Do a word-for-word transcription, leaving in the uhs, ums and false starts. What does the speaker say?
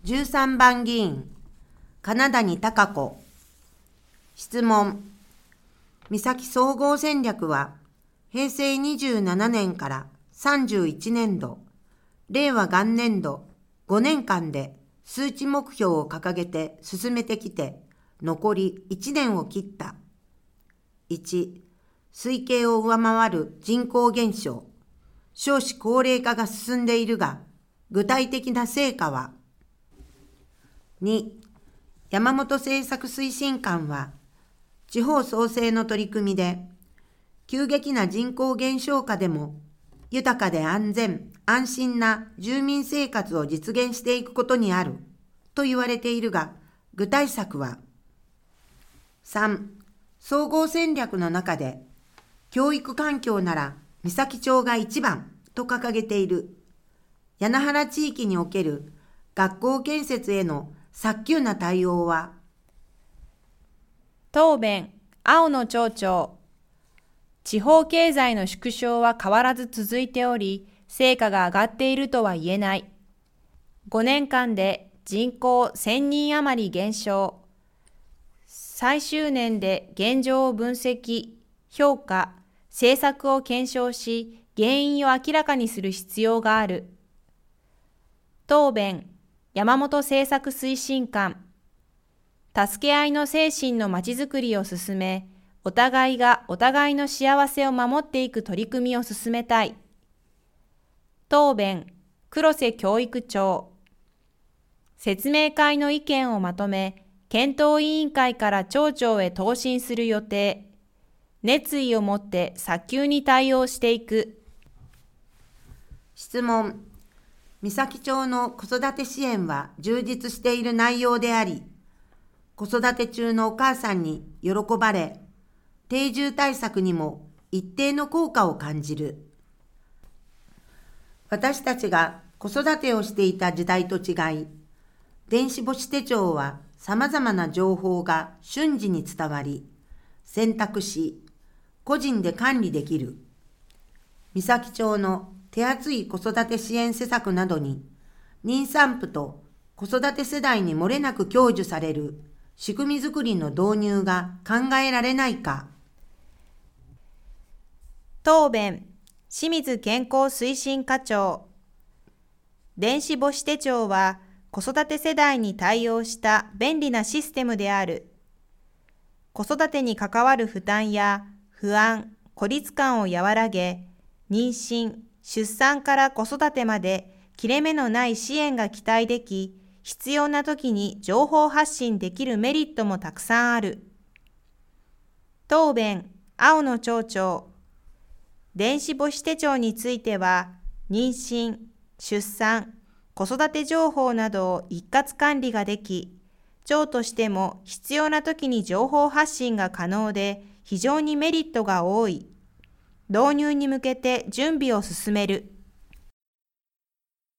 じゅうさんばん議員、金谷貴子。質問。三崎総合戦略は、へいせいにじゅうななねんからさんじゅういちねんど、令和元年度ごねんかんで数値目標を掲げて進めてきて、残りいちねんを切った。いち、推計を上回る人口減少、少子高齢化が進んでいるが、具体的な成果は。に、山本政策推進官は、地方創生の取り組みで、急激な人口減少下でも、豊かで安全、安心な住民生活を実現していくことにある、と言われているが、具体策は。さん、総合戦略の中で、教育環境なら三崎町が一番と掲げている。柳原地域における学校建設への早急な対応は。 答弁、青野町長。地方経済の縮小は変わらず続いており、成果が上がっているとは言えない。ごねんかんで人口せんにん余り減少。最終年で現状を分析、評価、政策を検証し、原因を明らかにする必要がある。答弁、山本政策推進官。助け合いの精神のまちづくりを進め、お互いがお互いの幸せを守っていく取り組みを進めたい。答弁、黒瀬教育長。説明会の意見をまとめ、検討委員会から町長へ答申する予定。熱意を持って早急に対応していく。 質問。三崎町の子育て支援は充実している内容であり、子育て中のお母さんに喜ばれ、定住対策にも一定の効果を感じる。私たちが子育てをしていた時代と違い、電子母子手帳は様々な情報が瞬時に伝わり、選択し、個人で管理できる。三崎町の手厚い子育て支援施策などに、妊産婦と子育て世代に漏れなく享受される仕組みづくりの導入が考えられないか。 答弁、清水健康推進課長。電子母子手帳は子育て世代に対応した便利なシステムである。子育てに関わる負担や不安、孤立感を和らげ、妊娠、出産から子育てまで切れ目のない支援が期待でき、必要な時に情報発信できるメリットもたくさんある。答弁、青野町長。電子母子手帳については、妊娠、出産、子育て情報などを一括管理ができ、町としても必要な時に情報発信が可能で、非常にメリットが多い。導入に向けて準備を進める。